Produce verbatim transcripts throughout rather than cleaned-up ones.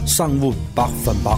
生活百分百。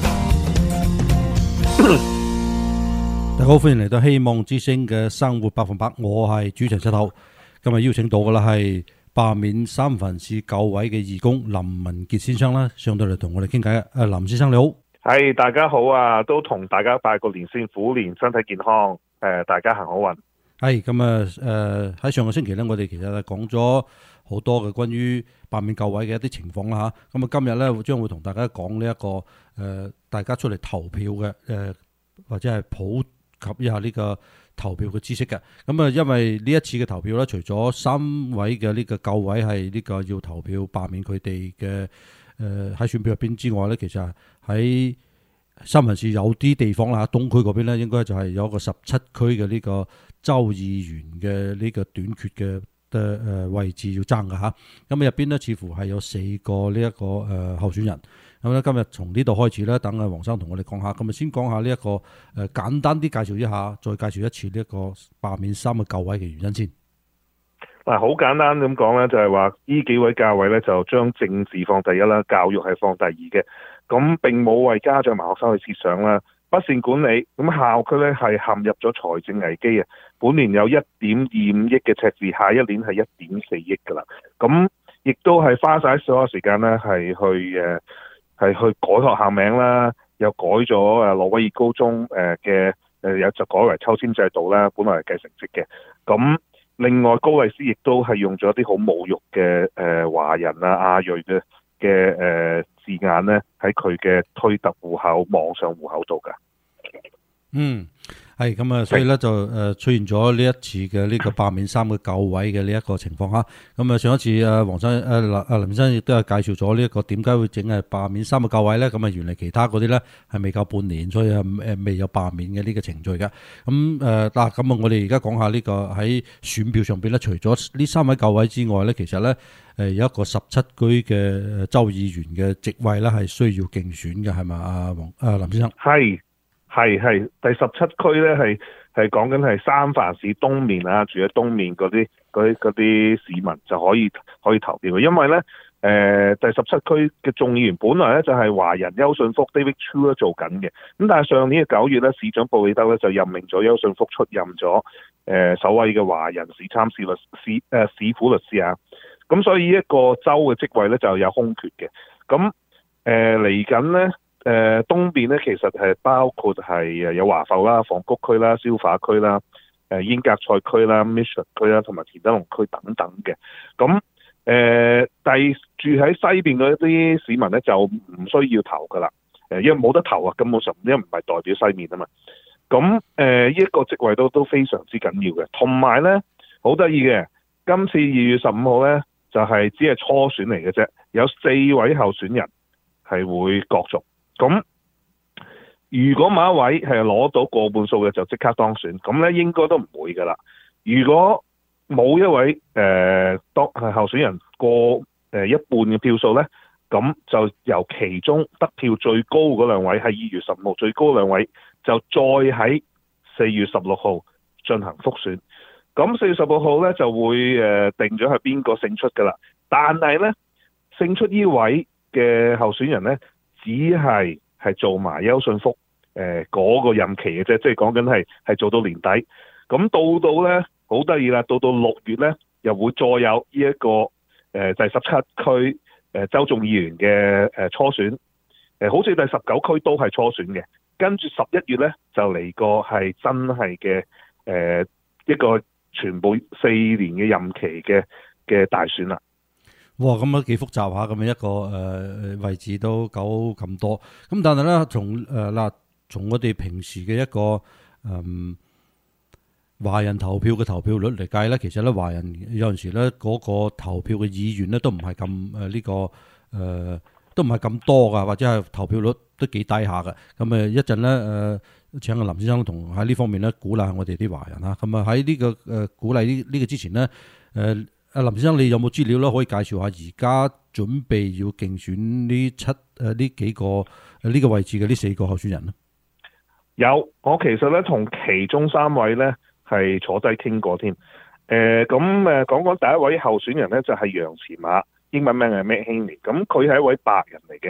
大家好，歡迎嚟到希望之聲嘅生活百分百，我係主持人石頭。今日邀請到嘅啦係罷免三藩市舊委嘅義工林文傑先生啦，上到嚟同我哋傾偈。誒，林先生你好。 係，大家好啊，都同大家拜個年先，虎年身體健康，誒，大家行好運。 係咁啊，誒喺上個星期咧，我哋其實係講咗好多嘅關於罷免舊委嘅一啲情況啦嚇。咁啊，今日咧將會同大家講呢一個誒，大家出嚟投票嘅誒，或者係普及一下呢個投票嘅知識嘅。咁啊，因為呢一次嘅投票咧，除咗三位嘅呢個舊委係呢個要投票罷免佢哋嘅誒喺選票入邊之外咧，其實喺三藩市有啲地方啦，東區嗰邊咧應該就係有一個十七區嘅呢個州議員嘅呢個短缺嘅嘅誒位置要爭㗎嚇。咁入邊咧似乎係有四個呢一個誒候選人。咁咧今日從呢度開始咧，等阿黃生同我哋講下。咁啊先講下呢一個誒簡單啲介紹一下，再介紹一次呢一個罷免三個舊委嘅原因先。 嗱，好簡單咁講咧，就係話呢幾位教委咧就將政治放第一啦，教育係放第二嘅。咁並冇為家長同學生去設想啦，不善管理，咁校區咧係陷入咗財政危機啊！本年有一點二五億嘅赤字，下一年係一點四億噶啦。咁亦都係花晒所有時間咧，係去誒係去改學校名啦，又改咗誒諾威爾高中誒嘅誒有就改為抽籤制度啦，本來係計成績嘅。咁另外高麗斯亦都係用咗啲好侮辱嘅誒、呃、華人啊亞裔嘅嘅誒字眼咧，喺佢嘅推特戶口、網上戶口度噶。 嗯，係咁啊，所以咧就誒出現咗呢一次嘅呢個罷免三個舊委嘅呢一個情況嚇。咁啊上一次誒黃生誒林誒林先生亦都係介紹咗呢一個點解會整係罷免三個舊委咧。咁啊原嚟其他嗰啲咧係未夠半年，所以係誒未有罷免嘅呢個程序嘅。咁誒嗱，咁啊我哋而家講下呢個喺選票上邊咧，除咗呢三位舊委之外咧，其實咧誒有一個十七區嘅州議員嘅席位咧係需要競選嘅，係咪啊黃啊林先生？ 係。係係，第十七區咧係係講緊係三藩市東面啊，住喺東面嗰啲嗰啲啲市民就可以可以投票嘅，因為咧誒、呃、第十七區嘅眾議員本來咧就係華人邱信福 David Chu 做緊嘅，咁但係上年嘅九月咧，市長布里德咧就任命咗邱信福出任咗誒、呃、首位嘅華人市參事律市誒市府律師啊，咁所以一個州嘅職位咧就有空缺嘅，咁誒嚟緊咧。誒、呃、東邊咧其實係包括係誒有華埠啦、房谷區啦、消化區啦、誒、呃、英格賽區啦、Mission 區啦，同埋田德龍區等等嘅。咁誒第住喺西邊嗰啲市民咧就唔需要投噶啦，誒因為冇得投啊，根本上因為唔係代表西面啊嘛。咁誒呢一個職位都都非常之緊要嘅，同埋咧好得意嘅，今次二月十五號咧就係、是、只係初選嚟嘅啫，有四位候選人係會角逐。咁如果某一位係攞到過半數嘅就即刻當選，咁咧應該都唔會噶啦。如果冇一位誒、呃、當候選人過誒、呃、一半嘅票數咧，咁就由其中得票最高嗰兩位係二月十五號最高兩位，就再喺四月十六號進行複選。咁四月十六號咧就會誒、呃、定咗係邊個勝出噶啦。但係咧勝出呢位嘅候選人咧，只係係做埋邱信福誒嗰個任期嘅啫，即係講緊係係做到年底。咁到到咧好得意啦，到到六月咧又會再有呢、這、一個誒、呃、第十七區誒、呃、州眾議員嘅誒、呃、初選，誒、呃、好似第十九區都係初選嘅。跟住十一月咧就嚟個係真係嘅誒一個全部四年嘅任期嘅嘅大選啦。 哇，咁樣幾複雜下，咁樣一個誒、呃、位置都搞咁多，咁但係咧，從誒嗱，從我哋平時嘅一個誒華人投票嘅投票率嚟計咧，其實咧華人有陣時咧嗰個投票嘅意願咧都唔係咁誒呢個誒、呃、都唔係咁多噶，或者係投票率都幾低下嘅。咁誒一陣咧誒請阿林先生同喺呢方面咧鼓勵下我哋啲華人嚇。咁啊喺呢個誒、呃、鼓勵呢呢個之前咧誒。呃阿林先生，你有冇資料咧？可以介紹下而家準備要競選呢七誒呢幾個誒呢、這個位置嘅呢四個候選人咧？ 有，我其實咧同其中三位咧係坐低傾過添。誒咁誒講講第一位候選人咧就係楊慈馬，英文名係 Matt Haney。咁佢係一位白人嚟嘅。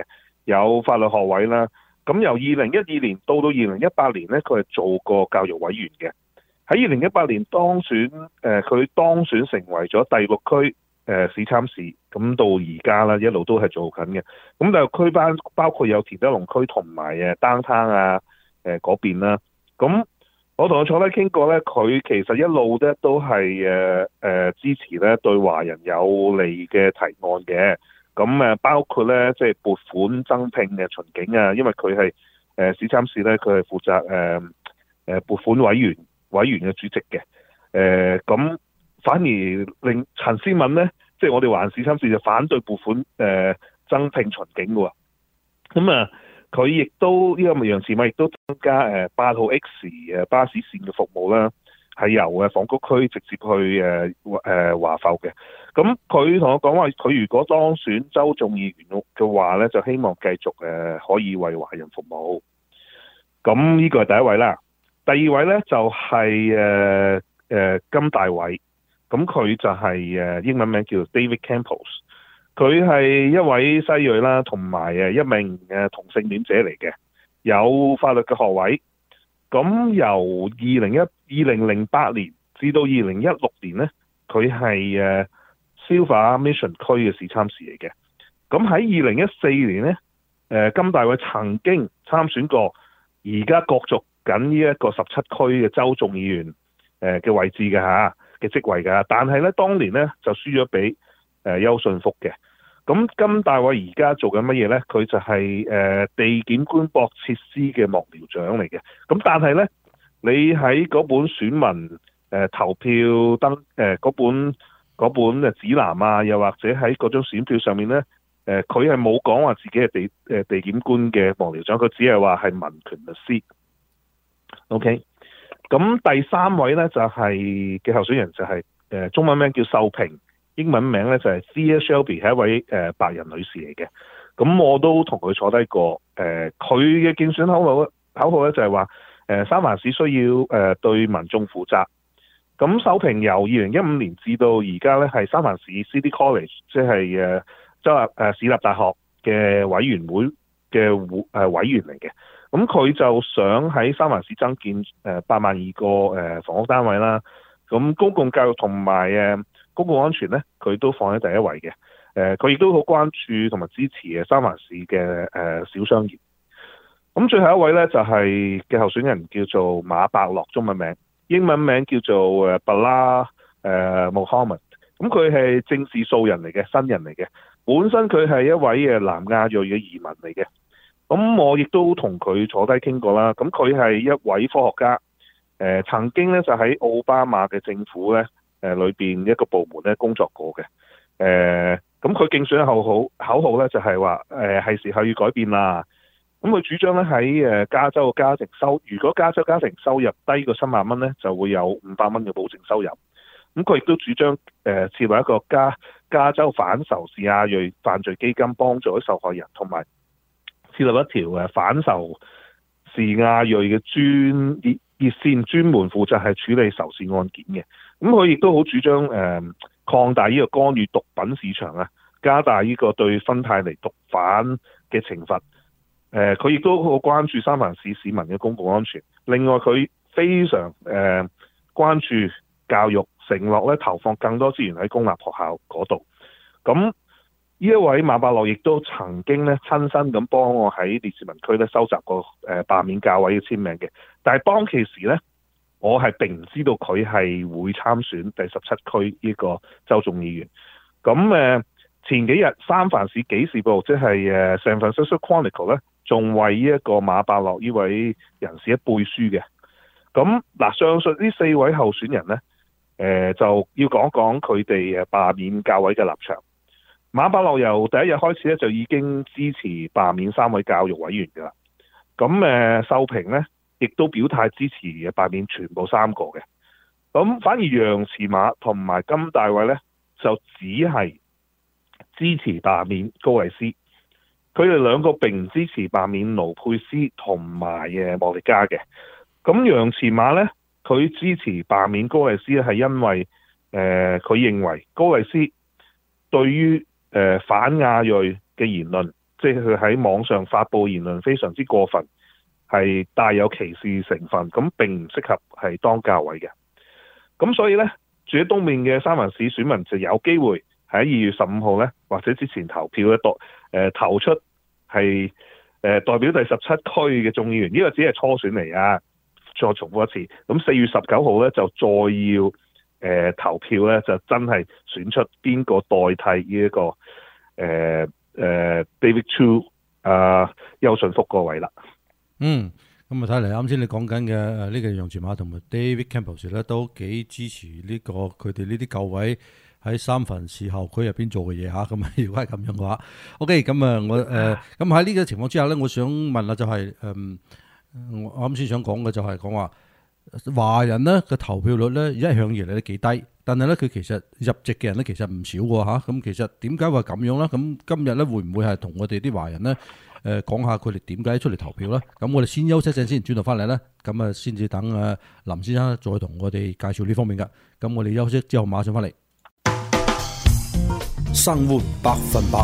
有法律學位啦。咁由二零一二年到到二零一八年咧，佢係做過教育委員嘅。喺二零一八年當選，誒、呃、佢當選成為咗第六區誒、呃、市參事，咁到而家啦，一路都係做緊嘅。咁第六區班包括有田德隆區同埋誒丹攤啊誒嗰邊啦。咁我同佢坐低傾過咧，佢其實一路咧都係誒誒支持咧對華人有利嘅提案嘅。咁誒包括咧，即係撥款增聘嘅巡警啊，因為佢係誒市參事咧，佢係負責誒誒撥款委員委員嘅主席嘅。誒咁反而令陳思敏咧，即係我哋華人市參事就反對撥款誒增聘巡警嘅喎。咁啊，佢亦都呢個楊慈敏亦都增加誒八號 X 誒巴士線嘅服務啦。係由誒房谷區直接去誒誒華埠嘅。咁佢同我講話，佢如果當選州眾議員嘅話咧，就希望繼續誒可以為華人服務。咁呢個係第一位啦。第二位咧就係誒誒金大偉。咁佢就係誒英文名叫 David Campos。佢係一位西裔啦，同埋誒一名誒同性戀者嚟嘅，有法律嘅學位。咁由二零一二零零八年至到二零一六年咧，佢係誒 Silver Mission 區嘅市參事嚟嘅。咁喺二零一四年咧，誒金大偉曾經參選過，而家角逐緊呢一個十七區嘅州眾議員誒嘅位置嘅嚇嘅職位㗎，但係咧當年咧就輸咗俾誒邱信福嘅。咁金大偉而家做緊乜嘢咧？佢就係誒地檢官博設施嘅幕僚長嚟嘅。咁但係咧，你喺嗰本選民誒投票登誒嗰本嗰本誒指南啊，又或者喺嗰張選票上面咧，誒佢係冇講話自己係地誒地檢官嘅幕僚長，佢只係話係民權律師。OK，咁第三位咧就係嘅候選人就係誒中文名叫秀萍。英文名咧就係 Thea Shelby， 係一位誒白人女士嚟嘅。咁我都同佢坐低過，誒佢嘅競選口號口號咧就係話，誒三藩市需要誒對民眾負責。咁秀萍由二零一五年至到而家咧係三藩市 City College， 即係誒州立誒市立大學嘅委員會嘅誒委員嚟嘅。咁佢就想喺三藩市增建誒八萬二個誒房屋單位啦。咁公共教育同埋誒公共安全咧，佢都放喺第一位嘅。誒，佢亦都好關注同埋支持誒三藩市嘅誒小商業。咁最後一位咧就係嘅候選人叫做馬伯樂，中文名，英文名叫做誒 Bala 誒 Mohammed。咁佢係政治素人嚟嘅，新人嚟嘅。本身佢係一位誒南亞裔嘅移民嚟嘅。咁我亦都同佢坐低傾過啦。咁佢係一位科學家。誒曾經咧就喺奧巴馬嘅政府咧。誒裏邊一個部門咧工作過嘅。誒咁佢競選口號口號咧就係話誒係時候要改變啦。咁佢主張咧喺誒加州嘅家庭收，如果加州家庭收入低過三萬蚊咧，就會有五百蚊嘅保證收入。咁佢亦都主張誒設立一個加加州反仇視亞裔犯罪基金，幫助啲受害人，同埋設立一條誒反仇視亞裔嘅專熱熱線，專門負責係處理仇視案件嘅。咁佢亦都好主張誒、呃、擴大呢個干預毒品市場啊，加大呢個對芬太尼毒販嘅懲罰。誒佢亦都好關注三藩市市民嘅公共安全。另外佢非常誒、呃、關注教育，承諾咧投放更多資源喺公立學校嗰度。咁呢一位馬伯樂亦都曾經咧親身咁幫我喺列治文區咧收集過誒罷免教委嘅簽名嘅。但係當其時咧，我係並唔知道佢係會參選第十七區呢個州眾議員。咁誒前幾日三藩市紀事報，即係誒 San Francisco Chronicle 咧，仲為呢一個馬伯樂呢位人士一背書嘅。咁嗱，上述呢四位候選人咧，誒就要講講佢哋誒罷免教委嘅立場。馬伯樂由第一日開始咧就已經支持罷免三位教育委員㗎啦。咁誒秀萍咧，亦都表態支持罷免全部三個嘅。咁反而楊慈馬同埋金大偉咧，就只係支持罷免高麗斯。佢哋兩個並唔支持罷免盧佩斯同埋誒莫力加嘅。咁楊慈馬咧，佢支持罷免高麗斯係因為誒佢、呃、認為高麗斯對於誒、呃、反亞裔嘅言論即係佢喺網上發布言論非常之過分，係帶有歧視成分，咁並唔適合係當教委嘅。咁所以呢，住喺東面嘅三藩市選民就有機會喺二月十五號呢，或者之前投票咧，度、呃、投出係、呃、代表第十七區嘅眾議員，呢、這個只係初選嚟啊！再重複一次，咁四月十九號咧就再要誒、呃、投票咧，就真係選出邊個代替呢、這、一個誒誒、呃呃、David Chu 啊邱信福個位啦。 嗯，咁啊睇嚟啱先你講緊嘅誒呢個楊全馬同埋 David Campbell 咧都幾支持呢、這個佢哋呢啲舊位喺三藩市校區入邊做嘅嘢嚇。咁啊如果係咁樣嘅話 ，OK， 咁啊我誒咁喺呢個情況之下咧，我想問下就係、是、誒。嗯我啱先想講嘅就係講話華人咧嘅投票率咧一向以嚟都幾低，但係咧佢其實入籍嘅人咧其實唔少喎嚇。咁其實點解話咁樣咧？咁今日咧會唔會係同我哋啲華人咧誒講下佢哋點解出嚟投票咧？咁我哋先休息陣先，轉頭翻嚟咧，咁啊先至等誒林先生再同我哋介紹呢方面㗎。咁我哋休息之後馬上翻嚟，生活百分百。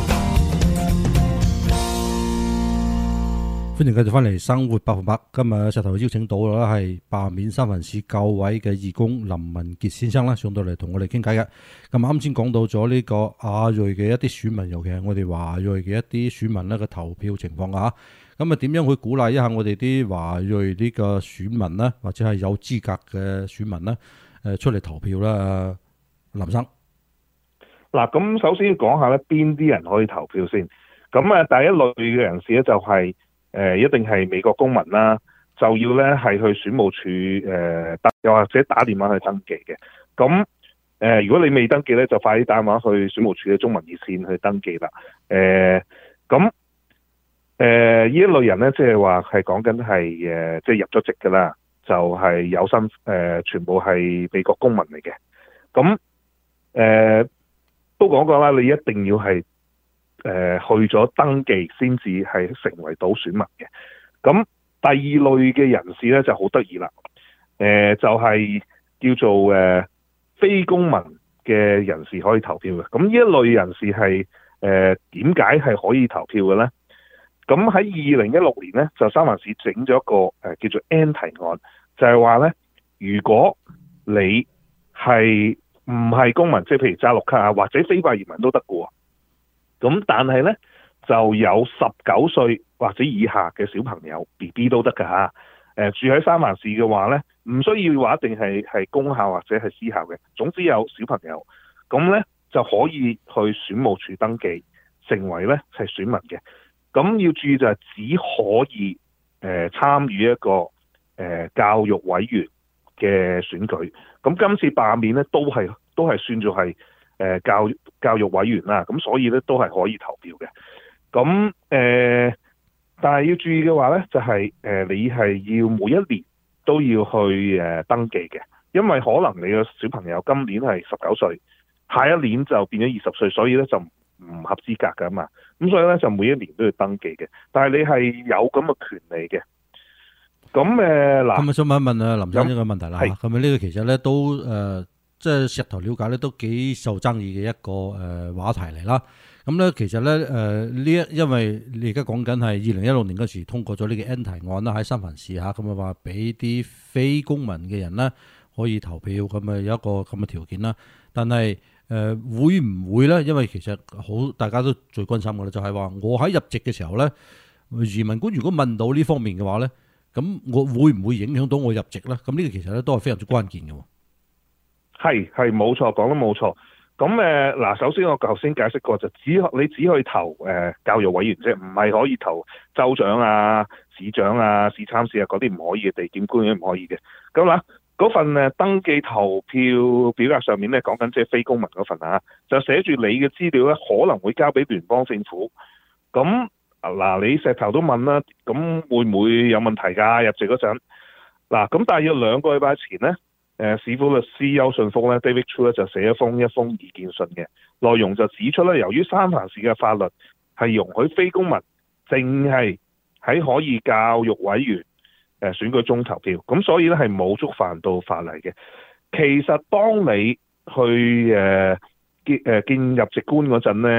歡迎繼續翻嚟生活百分百。今日石頭邀請到啦係罷免三藩市舊委嘅義工林文傑先生啦，上到嚟同我哋傾偈嘅。咁啱先講到咗呢個亞裔嘅一啲選民，尤其係我哋華裔嘅一啲選民咧嘅投票情況啊。咁啊點樣去鼓勵一下我哋啲華裔呢個選民呢？或者係有資格嘅選民呢？誒出嚟投票啦，林生。 嗱，咁首先要講下咧，邊啲人可以投票先。咁啊，第一類嘅人士咧就係、是。誒、呃、一定係美國公民啦，就要咧係去選務處誒登，又、呃、或者打電話去登記嘅。咁誒、呃，如果你未登記咧，就快啲打電話去選務處嘅中文熱線去登記啦。誒咁誒呢一類人咧，即係話係講緊係誒，即係入咗籍㗎啦，就係、是、有身誒、呃，全部係美國公民嚟嘅。咁誒、呃、都講過啦，你一定要係。誒、呃、去咗登記先至係成為到選民嘅。咁第二類嘅人士咧就好得意啦。誒、呃、就係、是、叫做誒、呃、非公民嘅人士可以投票嘅。咁呢一類人士係誒點解係可以投票嘅咧？咁喺二零一六年咧，就三藩市整咗一個誒、呃、叫做 N 提案，就係話咧，如果你係唔係公民，即係譬如揸綠卡啊，或者非法移民都得嘅喎。咁但係咧就有十九歲或者以下嘅小朋友 B B 都得㗎嚇。誒住喺三藩市嘅話咧，唔需要話一定係係公校或者係私校嘅，總之有小朋友，咁咧就可以去選務處登記，成為咧係選民嘅。咁要注意就係只可以誒、呃、參與一個誒、呃、教育委員嘅選舉。咁今次罷免咧都係都係算做係。誒教教育委員啦，咁所以咧都係可以投票嘅。咁誒、呃，但係要注意嘅話咧，就係、是、誒、呃、你係要每一年都要去誒、呃、登記嘅，因為可能你個小朋友今年係十九歲，下一年就變咗二十歲，所以咧就唔合資格噶嘛。咁所以咧就每一年都要登記嘅，但係你係有咁嘅權利嘅。咁誒嗱， 咁啊想問一問啊林生一個問題啦，係咪呢個其實咧都誒？呃即係石頭了解咧，都幾受爭議嘅一個誒話題嚟啦。咁咧其實咧誒呢一，因為你而家講緊係二零一六年嗰時通過咗呢個 N 提案啦，喺三藩市嚇，咁啊話俾啲非公民嘅人咧可以投票，咁啊有一個咁嘅條件啦。但係誒、呃、會唔會咧？因為其實好大家都最關心嘅咧，就係話我喺入籍嘅時候咧，移民官如果問到呢方面嘅話咧，咁我會唔會影響到我入籍咧？咁呢個其實咧都係非常之關鍵嘅。 係係冇錯，講得冇錯。咁誒嗱，首先我頭先解釋過，就只你只可以投誒、呃、教育委員啫，唔係可以投州長啊、市長啊、市參事啊嗰啲唔可以嘅，地檢官都唔可以嘅。咁嗱，嗰份誒登記投票表格上面咧講緊即係非公民嗰份啊，就寫住你嘅資料咧可能會交俾聯邦政府。咁嗱，你石頭都問啦，咁會唔會有問題㗎？入籍嗰陣嗱，咁大約兩個禮拜前咧。誒市府律師邱信福咧 David Chu 咧就寫一封一封意見信嘅，內容就指出咧，由於三藩市嘅法律係容許非公民淨係喺可以教育委員誒選舉中投票，咁所以咧係冇觸犯到法例嘅。其實當你去誒見誒見入籍官嗰陣咧，嗰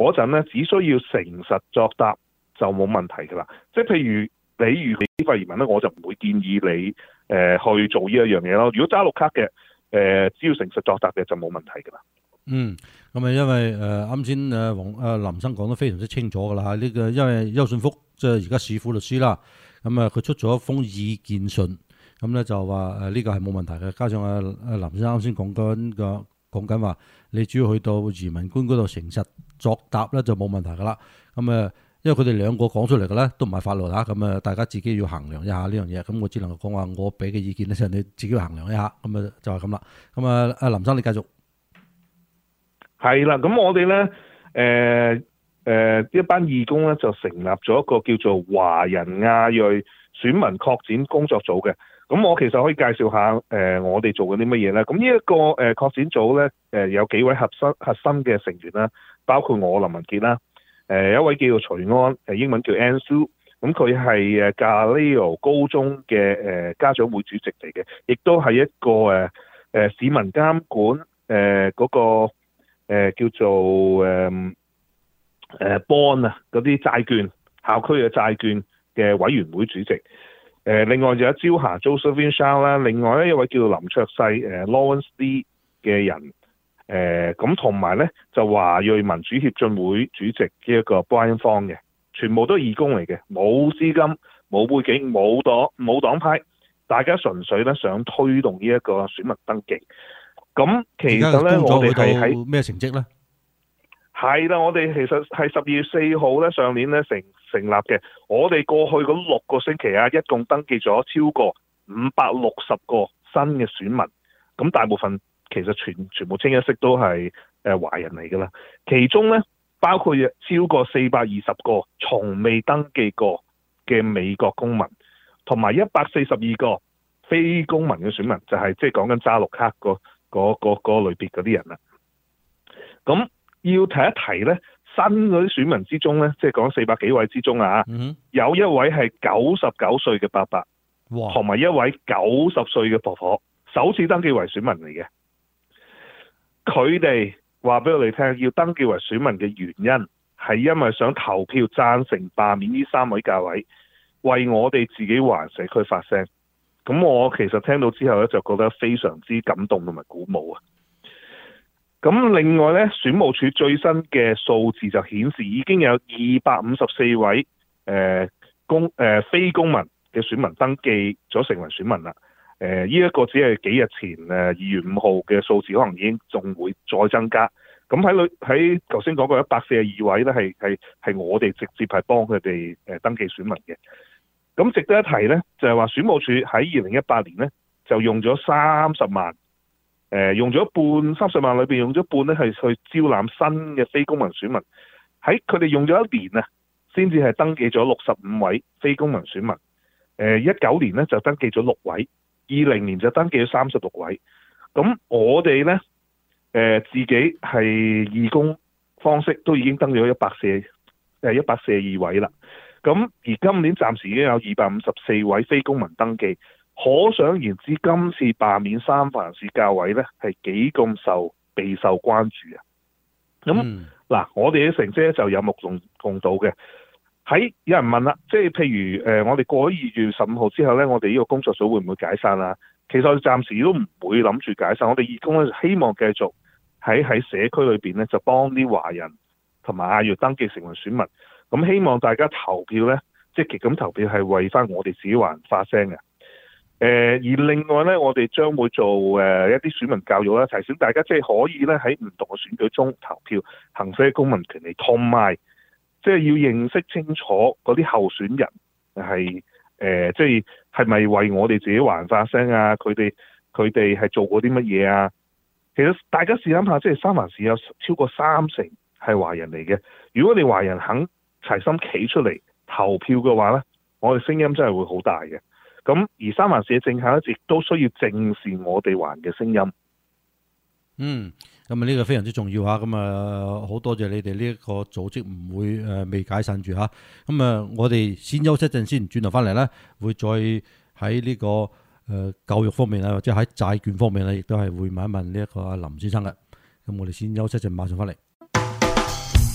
嗰陣咧，只需要誠實作答就冇問題㗎啦。即係譬如你如果非法移民咧，我就唔會建議你誒、呃、去做呢一樣嘢咯。如果揸綠卡嘅誒、呃，只要誠實作答嘅就冇問題㗎啦。 嗯，咁啊，因為誒啱先誒黃誒林生講得非常之清楚㗎啦嚇，呢、這個因為邱信福即係而家市府律師啦，咁啊佢出咗一封意見信，咁咧就話誒呢個係冇問題嘅，加上啊啊林先生啱先講緊個講緊話，你只要去到移民官嗰度誠實作答咧就冇問題㗎啦。咁誒，因為佢哋兩個講出嚟嘅咧都唔係法律嚇，咁啊大家自己要衡量一下呢樣嘢。咁我只能夠講話我俾嘅意見咧，就你自己要衡量一下。咁啊就係咁啦。咁啊阿林生你繼續。 係啦，咁我哋咧，誒、呃、誒一班義工咧就成立咗一個叫做華人亞裔選民擴展工作組嘅。咁我其實可以介紹下誒、呃、我哋做緊啲乜嘢咧。咁呢一個誒擴展組咧，誒、呃、有幾位核心核心嘅成員啦，包括我林文傑啦，誒、呃、一位叫做徐安，誒英文叫 Ansu，咁佢係誒 Galileo 高中嘅誒、呃、家長會主席嚟嘅，亦都係一個誒誒、呃、市民監管誒嗰、呃那個。誒、呃、叫做誒誒 bond 啊，嗰啲債券校區嘅債券嘅委員會主席。誒、呃、另外就有招霞 Josephine Shaw 啦，另外咧一位叫做林卓世誒、呃、Lawrence Lee 嘅人。誒咁同埋咧就華裔民主協進會主席呢一個 Brian Fong 嘅，全部都係義工嚟嘅，冇資金、冇背景、冇黨、冇黨派，大家純粹咧想推動呢一個選民登記。咁其實咧，我哋係喺咩成績咧？ 係啦，我哋其實係十二月四號咧，上年咧成成立嘅。我哋過去嗰六個星期啊，一共登記咗超過五百六十個新嘅選民。咁大部分其實全全部清一色都係誒華人嚟㗎啦。其中咧包括超過四百二十個從未登記過嘅美國公民，同埋一百四十二個非公民嘅選民，就係即係講緊揸綠卡個。嗰、那個嗰、那個類別嗰啲人啦，咁要提一提咧，新嗰啲選民之中咧，即係講四百幾位之中啊，嗯、有一位係九十九歲嘅伯伯，同埋一位九十歲嘅婆婆，首次登記為選民嚟嘅。佢哋話俾我哋聽，要登記為選民嘅原因係因為想投票贊成罷免呢三位教委，為我哋自己華人社區發聲。咁我其實聽到之後咧，就覺得非常之感動同埋鼓舞啊！咁另外咧，選務處最新嘅數字就顯示，已經有二百五十四位誒、呃、公誒、呃、非公民嘅選民登記咗成為選民啦。誒呢一個只係幾日前誒二月五號嘅數字，可能已經仲會再增加。咁喺裏喺頭先講過一百四十二位咧，係係係我哋直接係幫佢哋誒登記選民嘅。咁值得一提咧，就係話選務處喺二零一八年咧，就用咗三十萬，誒、呃、用咗一半，三十萬裏邊用咗一半咧，係去招攬新嘅非公民選民。喺佢哋用咗一年啊，先至係登記咗六十五位非公民選民。誒一九年咧就登記咗六位，二零年就登記咗三十六位。咁我哋咧誒自己係義工方式都已經登咗一百四誒一百四十二位啦。咁而今年暫時已經有二百五十四位非公民登記，可想而知今次罷免三藩市教委咧係幾咁受備受關注啊！咁嗱、嗯，我哋嘅成績就有目共共睹嘅。喺有人問啦，即係譬如誒、呃，我哋過咗二月十五號之後咧，我哋呢個工作組會唔會解散啊？其實我哋暫時都唔會諗住解散，我哋義工咧希望繼續喺喺社區裏邊咧就幫啲華人同埋亞裔登記成為選民。咁希望大家投票咧，積極咁投票係為翻我哋自己華人發聲嘅。誒、呃，而另外咧，我哋將會做誒、呃、一啲選民教育啦，提醒大家即係可以咧喺唔同嘅選舉中投票，行使公民權利，同埋即係要認識清楚嗰啲候選人係誒，即係係咪為我哋自己華人發聲啊？佢哋佢哋係做過啲乜嘢啊？其實大家試諗下，即係三藩市有超過三成係華人嚟嘅，如果你華人肯齊心企出嚟投票嘅話咧，我哋聲音真係會好大嘅。咁而三藩市嘅政客咧，亦都需要正視我哋華人嘅聲音。 嗯，咁啊呢個非常之重要嚇。咁啊好多謝你哋呢一個組織唔會誒、呃、未解散住嚇。咁啊我哋先休息一陣先，轉頭翻嚟咧會再喺呢、這個誒、呃、教育方面啊，或者喺債券方面咧，亦都係會問一問呢一個阿林先生嘅。咁我哋先休息一陣，馬上翻嚟。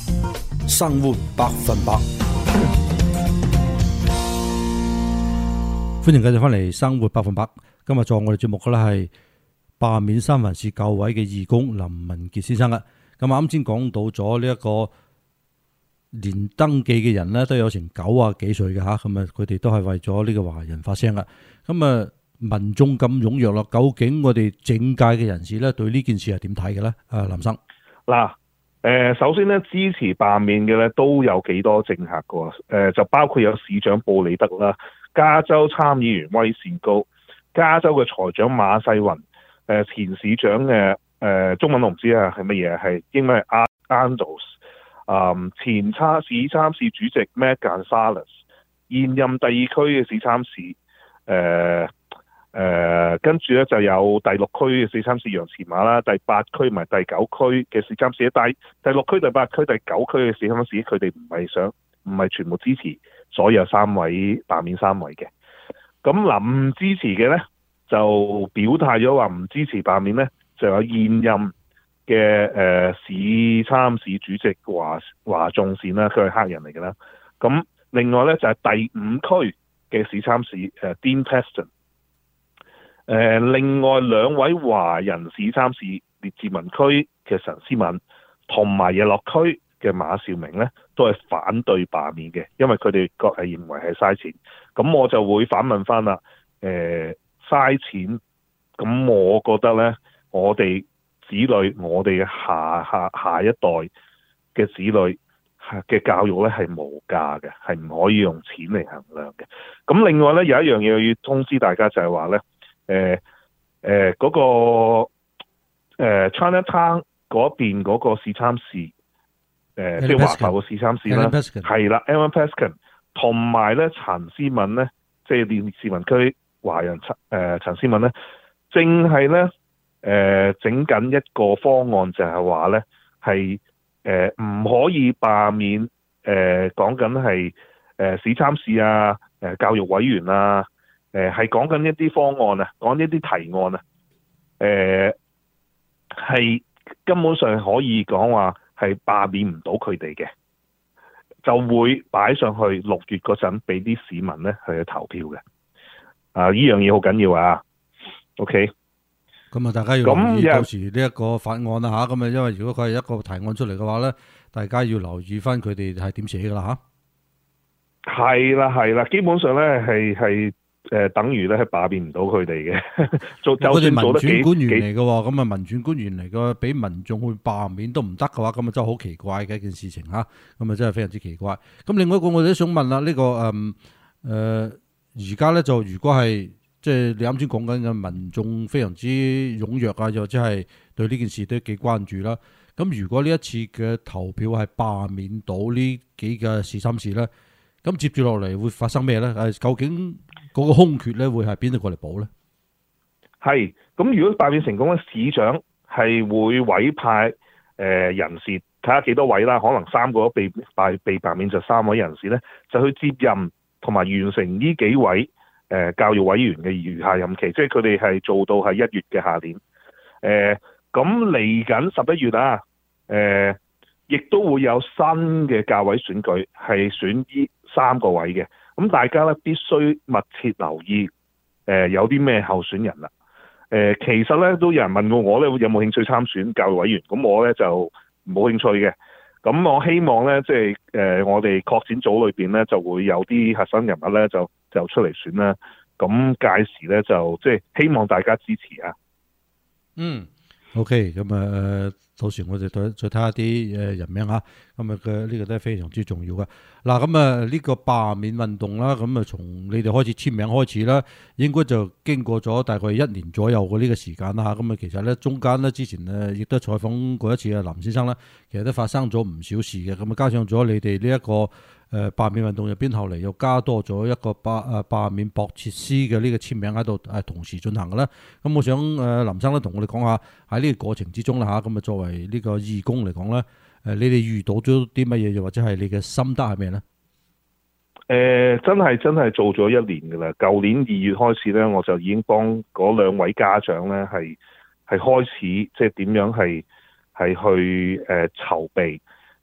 生活百分百，歡迎繼續翻嚟生活百分百。今日做我哋節目嘅咧係罷免三藩市教委嘅義工林文傑先生啊。咁啱先講到咗呢一個連登記嘅人咧都有成九啊幾歲嘅吓，咁啊佢哋都係為咗呢個華人發聲啊。咁啊民眾咁踴躍啦，究竟我哋政界嘅人士咧對呢件事係點睇嘅咧？啊林生， 嗱。誒，首先咧，支持罷免嘅咧都有幾多政客㗎喎，誒就包括有市長布里德啦、加州參議員威善高、加州嘅財長馬世雲、誒前市長嘅誒中文我唔知啊係乜嘢，係英文係 Andos， 嗯前參市參市主席 Matt Gonzales， 現任第二區嘅市參市誒。呃誒、呃、跟住咧就有第六區嘅市參市楊前馬啦，第八區同埋第九區嘅市參市，但係第六區、第八區、第九區嘅市參市，佢哋唔係想唔係全部支持所有三位罷免三位嘅。咁嗱唔支持嘅咧就表態咗話唔支持罷免咧，就有現任嘅誒、呃、市參市主席華華仲善啦，佢係黑人嚟嘅啦。咁另外咧就係、是、第五區嘅市參市誒、呃、Dean Paxton。誒、呃，另外兩位華人市參市列治文區嘅陳思敏同埋日落區嘅馬兆明咧，都係反對罷免嘅，因為佢哋覺係認為係嘥錢。咁我就會反問翻啦，誒、呃，嘥錢，咁我覺得咧，我哋子女，我哋嘅下下下一代嘅子女嘅教育咧係無價嘅，係唔可以用錢嚟衡量嘅。咁另外咧有一樣嘢要通知大家就係話咧。誒誒嗰個、呃、Chinatown 嗰邊嗰個市參市，誒即係華埠嘅市參市啦，係啦 Alan Paxton 同埋咧陳思敏咧，即係列治文區華人陳誒陳思敏咧，正係咧誒整緊一個方案就，就係話咧係誒唔可以罷免誒講緊係誒市參市啊，誒、呃、教育委員啊。誒係講緊一啲方案啊，講一啲提案啊，誒、呃、係根本上可以講話係罷免唔到佢哋嘅，就會擺上去六月嗰陣俾啲市民咧去投票嘅。啊，呢樣嘢好緊要啊。OK， 咁啊，大家要留意到時呢一個法案啦嚇。咁啊，因為如果佢係一個提案出嚟嘅話咧，大家要留意翻佢哋係點寫噶啦嚇。係啦係啦，基本上咧係係。誒、呃，等於咧係罷免唔到佢哋嘅，做就算做得幾佢哋民選官員嚟嘅，咁啊民選官員嚟嘅，俾民眾去罷免都唔得嘅話，咁啊真係好奇怪嘅一件事情吓，咁啊真係非常之奇怪。咁另外一個我哋都想問啦，呢、這個誒誒而家咧就如果係即係你啱先講緊嘅民眾非常之踴躍啊，又或者係對呢件事都幾關注啦。咁如果呢一次嘅投票係罷免到呢幾個市參市咧，咁接住落嚟會發生咩咧？誒，究竟嗰個空缺咧會係邊度過嚟補咧？ 係咁，如果罷免成功咧，市長係會委派誒、呃、人士，睇下幾多位啦，可能三個被罷被罷免就三位人士咧，就去接任同埋完成呢幾位誒、呃、教育委員嘅餘下任期，即係佢哋係做到係一月嘅下年。誒咁嚟緊十一月啊，誒、呃、亦都會有新嘅教委選舉，係選呢三個位嘅。咁大家咧必須密切留意，誒、呃、有啲咩候選人啦。誒、呃、其實咧都有人問過我咧有冇興趣參選教育委員，咁我咧就冇興趣嘅。咁我希望咧即係誒我哋擴展組裏邊咧就會有啲核心人物咧就就出嚟選啦。咁屆時咧就即係希望大家支持啊。 嗯。OK，咁啊，到時我哋再再睇下啲誒人名嚇，咁啊嘅呢個都係非常之重要嘅。嗱，咁啊呢個罷免運動啦，咁啊從你哋開始簽名開始啦，應該就經過咗大概一年左右嘅呢個時間啦嚇。咁啊其實咧中間咧之前誒亦都採訪過一次啊林先生啦，其實都發生咗唔少事嘅。咁啊加上咗你哋呢一個誒罷免運動入邊，後嚟又加多咗一個罷誒罷免博設施嘅呢個簽名喺度誒同時進行嘅啦。咁我想誒林生咧同我哋講下喺呢個過程之中啦嚇，咁啊作為呢個義工嚟講咧，誒你哋遇到咗啲乜嘢，又或者係你嘅心得係咩咧？誒、 呃、真係真係做咗一年㗎啦。舊年二月開始咧，我就已經幫嗰兩位家長咧係係開始即係點樣係係去誒、呃、籌備。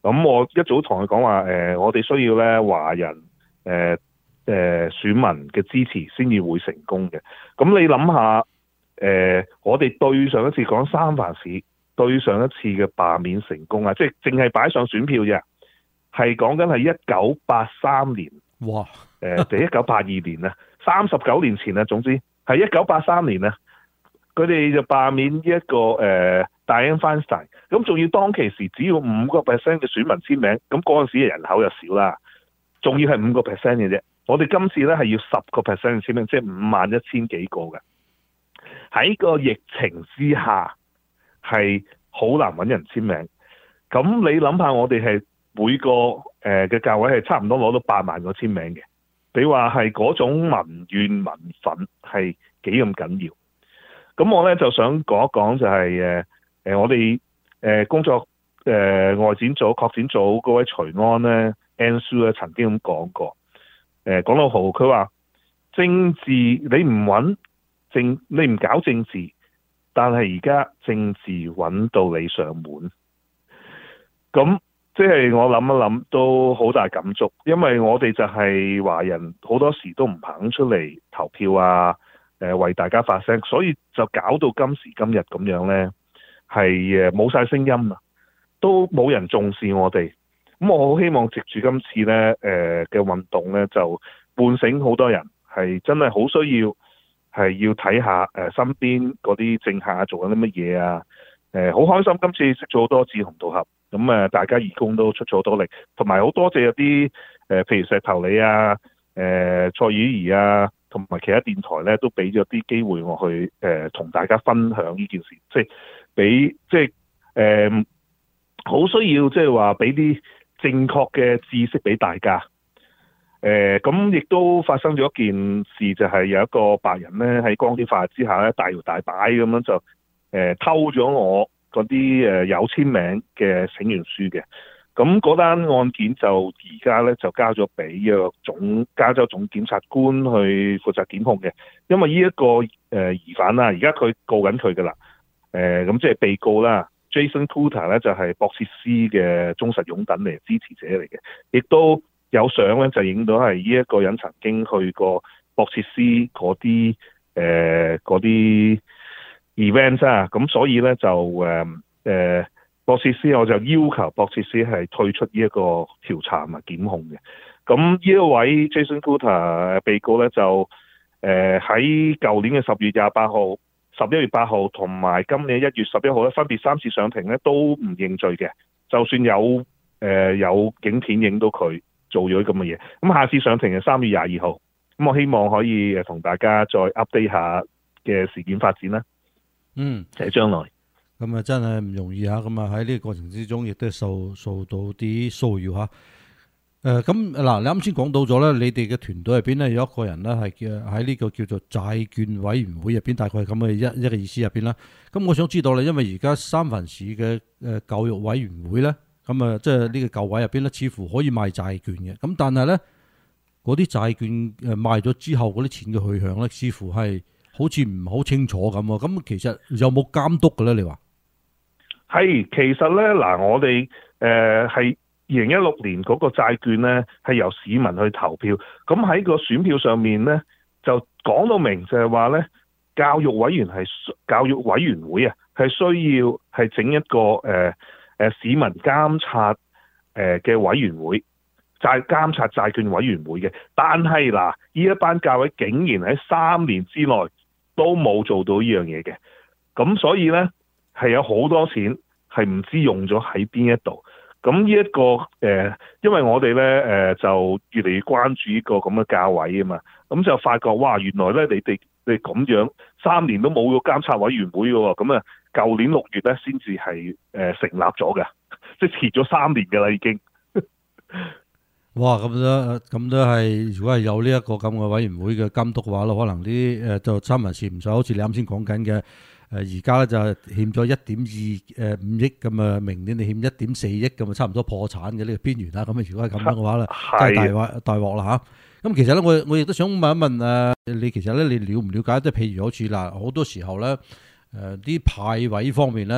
咁我一早同佢講話誒，我哋需要咧華人誒誒、呃呃、選民嘅支持先至會成功嘅。咁你諗下誒、呃，我哋對上一次講三藩市對上一次嘅罷免成功啊，即係淨係擺上選票啫，係講緊係一九八三年。 哇！ 誒，就一九八二年啊，三十九年前啊，總之係一九八三年啊，佢哋就罷免呢一個誒 Dianne Feinstein，咁仲要當其時只要五個 percent 嘅選民簽名，咁嗰陣時嘅人口就少啦，仲要係五個 percent 嘅啫。我哋今次咧係要十個 percent 嘅簽名，即係五萬一千幾個嘅。喺個疫情之下係好難揾人簽名，咁你諗下，我哋係每個誒嘅教會係差唔多攞到八萬個簽名嘅。你話係嗰種民怨民憤係幾咁緊要？咁我咧就想講一講就係誒誒我哋誒、呃、工作誒、呃、外展組擴展組嗰位徐安咧 Ann Sue 咧曾經咁講過，誒、呃、講得好，佢話政治你唔揾政你唔搞政治，但係而家政治揾到你上門，咁。即係我諗一諗都好大感觸，因為我哋就係華人，好多時都唔肯出嚟投票啊，誒為大家發聲，所以就搞到今時今日咁樣呢，係誒冇晒聲音啊，都冇人重視我哋。咁我好希望藉住今次呢誒嘅運動呢，就喚醒好多人，係真係好需要係要睇下誒身邊嗰啲政客做緊啲乜嘢啊，誒好開心今次識咗好多志同道合。咁誒，大家義工都出咗好多力，同埋好多謝有啲誒，譬如石頭李啊、誒、呃、蔡綺儀啊，同埋其他電台咧，都俾咗啲機會我去誒同、呃、大家分享呢件事，即係俾即係誒好需要即係話俾啲正確嘅知識俾大家。誒咁亦都發生咗一件事，就係有一個白人咧喺光天化日之下咧，大搖大擺咁樣就誒、呃、偷咗我嗰啲誒有簽名嘅請願書嘅，咁嗰單案件就而家咧就交咗俾一個總加州總檢察官去負責檢控嘅，因為呢一個誒疑犯啦，而家佢告緊佢噶啦，誒咁即係被告啦 ，Jason Couta 咧就係博切斯嘅忠實擁躉嚟，支持者嚟嘅，亦都有相咧就影到係呢一個人曾經去過博切斯嗰啲誒嗰啲。event 啊，咁所以咧就誒誒博切斯，我就要求博切斯係退出呢一個調查同埋檢控嘅。咁呢一位 Jason Couta 被告咧就誒喺舊年嘅十月廿八號、十一月八號同埋今年一月十一號咧，分別三次上庭咧都唔認罪嘅。就算有誒、呃、有影片影到佢做咗咁嘅嘢，咁下次上庭係三月廿二號。咁我希望可以誒同大家再 update 下嘅事件發展啦。 嗯， 喺將來咁啊，真係唔容易嚇。咁啊喺呢個過程之中，亦都受受到啲騷擾嚇。誒咁嗱，你啱先講到咗咧，你哋嘅團隊入邊咧有一個人咧係叫喺呢個叫做債券委員會入邊，大概係咁嘅一一個意思入邊啦。咁我想知道咧，因為而家三藩市嘅誒教育委員會咧，咁啊即係呢個舊委入邊咧，似乎可以賣債券嘅。咁但係咧，嗰啲債券誒賣咗之後，嗰啲錢嘅去向咧，似乎係好似唔好清楚咁喎，咁其實有冇監督嘅咧？你話係其實咧嗱，我哋誒係二零一六年嗰個債券咧係由市民去投票，咁喺個選票上面咧就講到明就係話咧，教育委員係教育委員會啊，係需要係整一個誒誒、呃、市民監察誒嘅委員會，債監察債券委員會嘅。但係嗱，呢一班教委竟然喺三年之內都冇做到呢樣嘢嘅，咁所以呢，係有好多錢係唔知用咗喺邊一度。咁呢一個誒、呃，因為我哋呢誒、呃、就越嚟越關注呢個咁嘅教委啊嘛，咁就發覺哇，原來呢你哋你咁樣三年都冇個監察委員會嘅喎，咁啊舊年六月呢先至係誒成立咗嘅，即係遲咗三年嘅啦已經。 哇，咁都咁都係，如果係有呢一個咁嘅委員會嘅監督嘅話咯，可能啲誒就三藩市唔使好似你啱先講緊嘅誒，而家咧就欠咗一點二誒五億咁啊，明年你欠一點四億咁啊，差唔多破產嘅呢個邊緣啦。咁啊，如果係咁樣嘅話咧，真係大鑊大鑊啦嚇。咁其實咧，我我亦都想問一問誒，你其實咧，你了唔了解？即係譬如好似嗱，好多時候咧誒啲派位方面咧。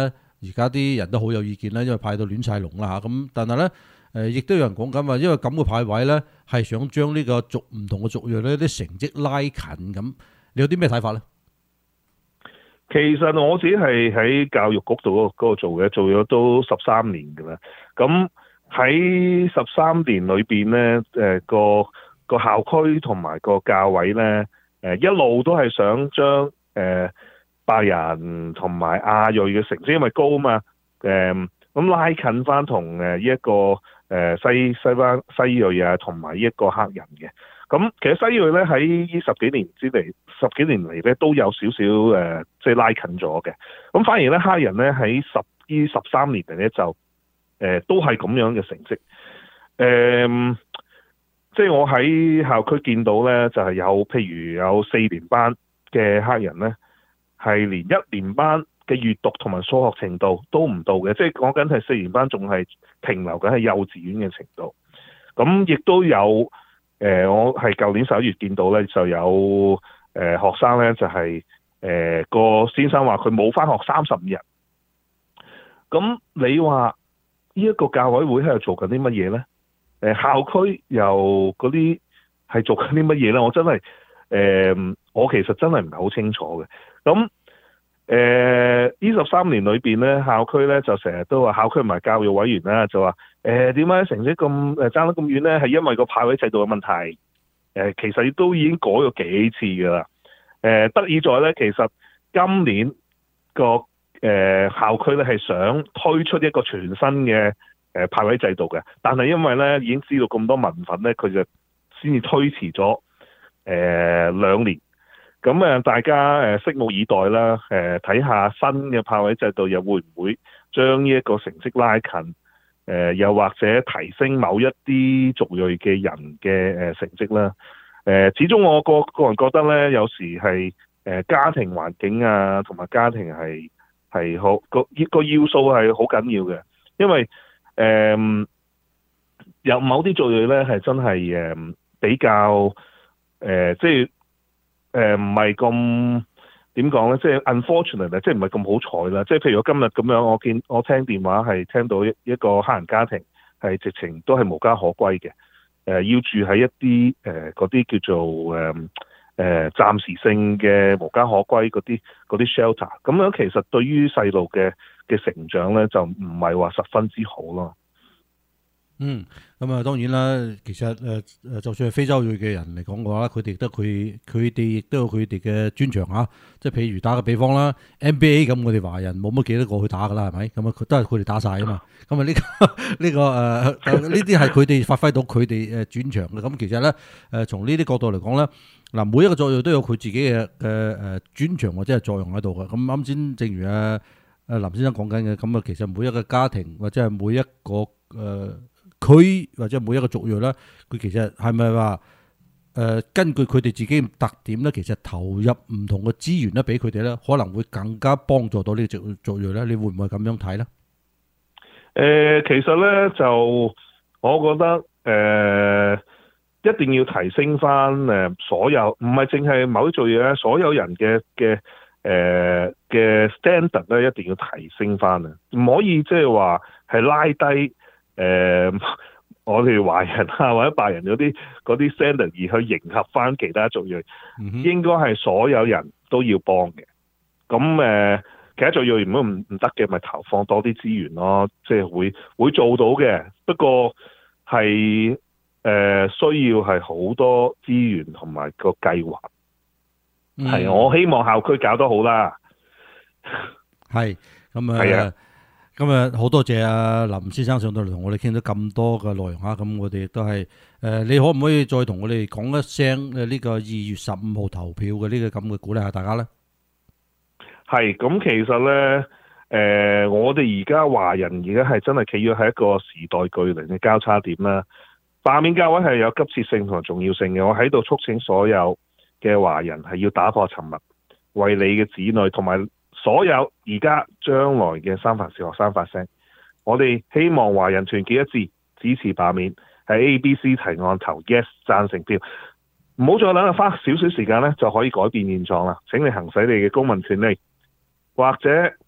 而家啲人都好有意見啦，因為派到亂晒龍啦嚇。咁但係咧誒，亦都有人講緊話，因為咁嘅派位咧係想將呢個族唔同嘅族裔咧啲成績拉近咁，你有啲咩睇法咧？ 其實我自己係喺教育局度嗰度做嘅，做咗都十三年㗎啦。咁喺十三年裏邊咧，誒個個校區同埋個教委咧，誒一路都係想將誒白人同埋亞裔嘅成績，因為高啊嘛，誒咁拉近翻同誒呢一個誒西西班西裔啊，同埋呢一個黑人嘅。咁其實西裔咧喺呢十幾年之嚟，十幾年嚟咧都有少少誒，即係拉近咗嘅。咁反而咧黑人咧喺十呢十三年嚟咧就誒、呃、都係咁樣嘅成績。誒、呃，即係我喺校區見到咧，就係、是、有譬如有四年班嘅黑人咧，係連一年班嘅閱讀同埋數學程度都唔到嘅，即係講緊係四年班仲係停留緊喺幼稚園嘅程度。咁亦都有。誒、呃，我係舊年十一月見到咧，就有誒、呃、學生咧，就係、是、誒、呃、個先生話佢冇返學三十五日。咁你話呢一個教委會喺度做緊啲乜嘢咧？誒、呃、校區又嗰啲係做緊啲乜嘢咧？我真係誒、呃，我其實真係唔係好清楚嘅。咁誒呢十三年裏邊咧，校區咧就成日都話校區唔係教育委員啦，就話。誒點解成績咁誒爭得咁遠咧？係因為個派位制度嘅問題。誒、呃、其實都已經改咗幾次㗎啦。誒、呃、得意在咧，其實今年個誒、呃、校區咧係想推出一個全新嘅誒派位制度嘅，但係因為咧已經知道咁多民憤咧，佢就先至推遲咗誒兩年。咁誒大家誒拭目以待啦。誒睇下新嘅派位制度又會唔會將呢一個成績拉近？誒、呃、又或者提升某一啲族裔嘅人嘅誒、呃、成績啦。誒、呃、始終我個個人覺得咧，有時係誒、呃、家庭環境啊，同埋家庭係係好個個要素係好緊要嘅，因為誒、呃、有某啲族裔咧係真係誒、呃、比較誒、呃、即係誒唔係咁。點講咧？即係 unfortunate 即係唔係咁好彩啦。即係譬如我今日咁樣，我見我聽電話係聽到一一個黑人家庭係直情都係無家可歸嘅。誒、呃，要住喺一啲誒嗰啲叫做誒誒暫時性嘅無家可歸嗰啲嗰啲 shelter。咁樣其實對於細路嘅嘅成長咧，就唔係話十分之好咯。 嗯，咁啊，當然啦，其實誒誒，就算係非洲裔嘅人嚟講嘅話，佢哋都佢佢哋亦都有佢哋嘅專長嚇，即係譬如打個比方啦，N B A 咁，我哋華人冇乜幾多個去打噶啦，係咪？咁啊，都係佢哋打晒啊嘛。咁啊，呢個呢個誒呢啲係佢哋發揮到佢哋誒專長嘅。咁其實咧誒，從呢啲角度嚟講咧，嗱，每一個作用都有佢自己嘅嘅誒專長或者係作用喺度嘅。咁啱先，正如啊啊林先生講緊嘅，咁啊，其實每一個家庭或者係每一個誒。呃區或者每一個族裔咧，佢其實係咪話誒根據佢哋自己特點咧，其實投入唔同嘅資源咧，俾佢哋咧，可能會更加幫助到呢個族族裔咧？你會唔會咁樣睇咧？誒、 呃，其實咧就我覺得誒、呃、一定要提升翻誒所有，唔係淨係某啲族裔咧，所有人嘅嘅誒嘅 standard 咧，一定要提升翻啊！唔可以即係話係拉低。誒、呃，我哋華人啊或者白人嗰啲嗰啲 standard 而去迎合翻其他族裔，嗯、哼應該係所有人都要幫嘅。咁誒、呃，其他族裔如果唔唔得嘅，咪投放多啲資源咯，即係會會做到嘅。不過係誒、呃、需要係好多資源同埋個計劃。係、嗯，我希望校區搞得好啦。 係，咁啊。係啊。今日好多謝阿林先生上到嚟同我哋傾咗咁多嘅內容嚇，咁我哋亦都係誒，你可唔可以再同我哋講一聲誒呢個二月十五號投票嘅呢個咁嘅鼓勵下大家咧？係，咁其實咧誒、呃，我哋而家華人而家係真係企咗喺一個時代巨輪嘅交叉點啦。罷免教委係有急切性同埋重要性嘅，我喺度促請所有嘅華人係要打破沉默，為你嘅子女同埋所有而家將來嘅三藩市學生發聲，我哋希望華人團結一致支持罷免，喺 A B C 提案投 yes 贊成票，唔好再諗，花少少時間咧就可以改變現狀啦。請你行使你嘅公民權利，或者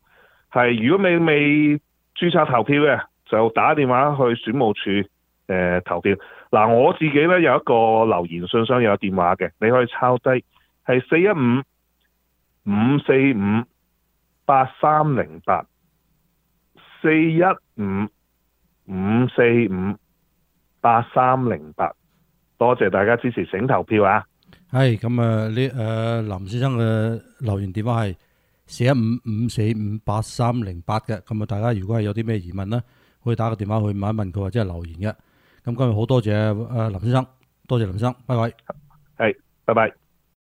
係如果你未註冊投票嘅，就打電話去選務處誒、呃、投票。嗱，我自己咧有一個留言信箱有電話嘅，你可以抄低，係四一五五四五八三零八，四一五五四五八三零八。多謝大家支持醒投票啊！ 係咁啊，呢誒林先生嘅留言電話係四一五五四五八三零八嘅。咁啊，大家如果係有啲咩疑問呢，可以打個電話去問一問佢或者係留言嘅。咁今日好多謝誒林先生，多謝林先生，拜拜。 係，拜拜。